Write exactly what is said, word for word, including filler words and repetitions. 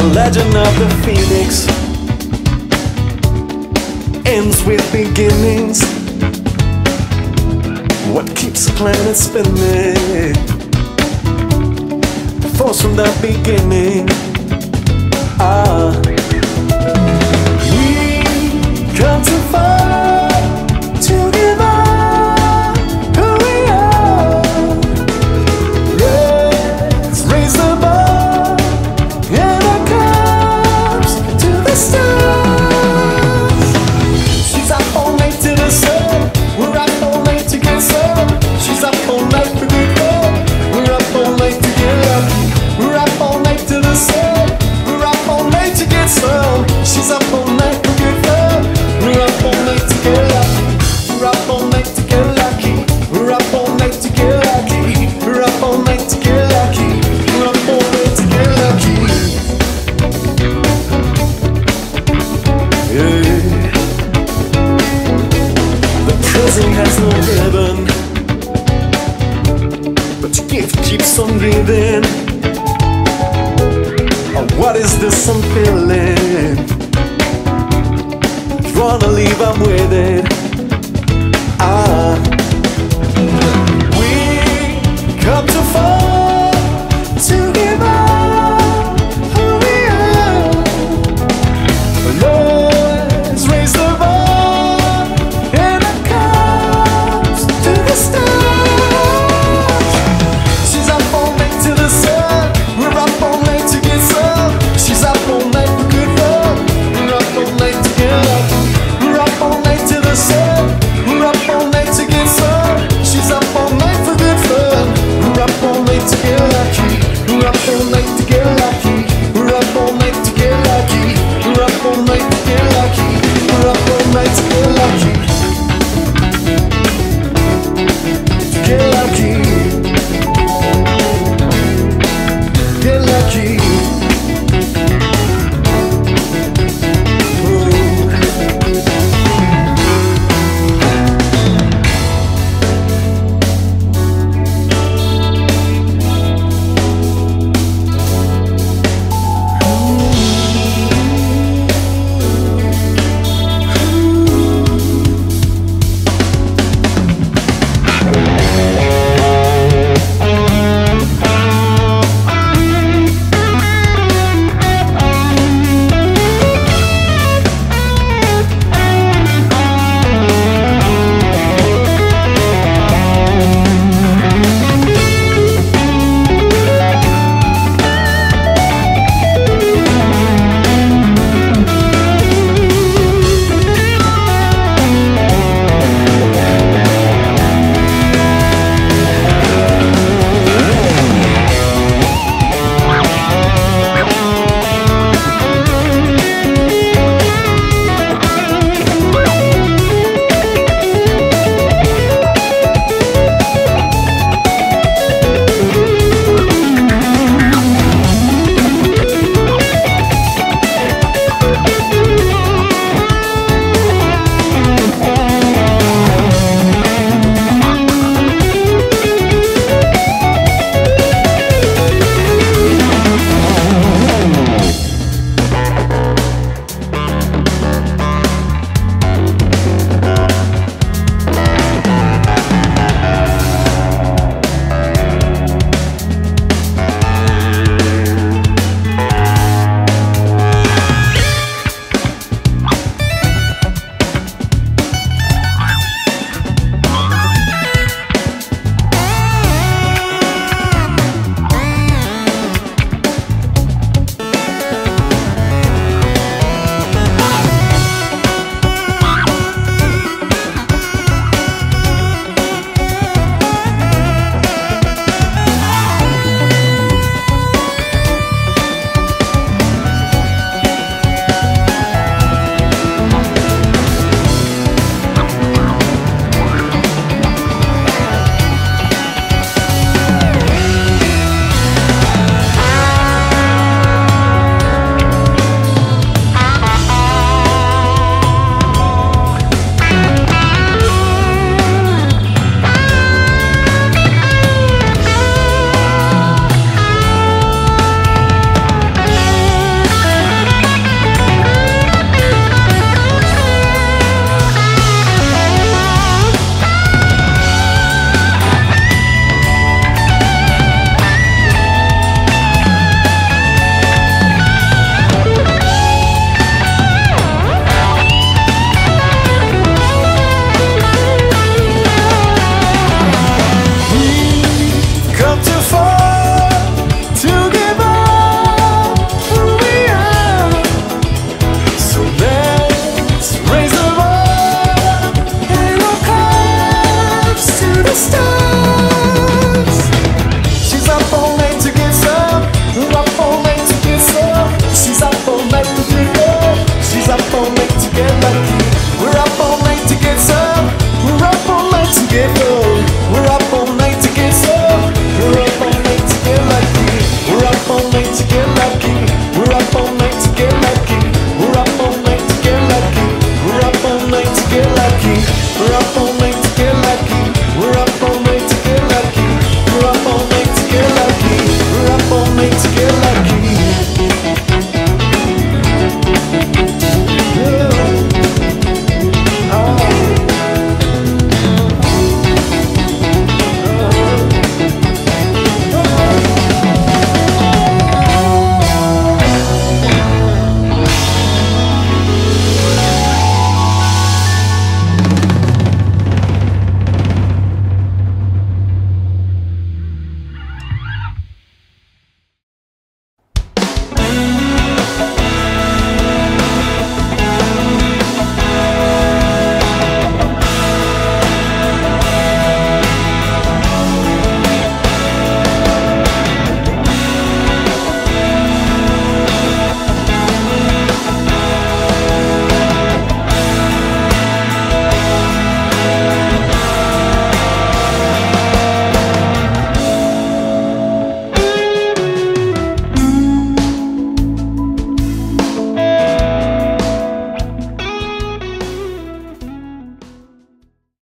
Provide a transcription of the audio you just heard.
legend of the phoenix ends with beginnings. What keeps the planet spinning? The force from the beginning. Ah, we come too far to give up who we are. Let's raise the bar and our cups to the stars. She's up all night to the sun. We're up all night to get some. She's up all night for good fun. We're up all night to get lucky. We're up all night to the sun. We're up all night to get some. She's up all night for good fun. We're up all night to get lucky. We're up all night to get lucky. We're up all night to get lucky. We're up all night to get lucky. We're up all night to get lucky. Yeah. The present has no ribbon, but your gift keeps on giving. Oh, what is this I'm feeling? If you wanna leave, I'm with it. Ah.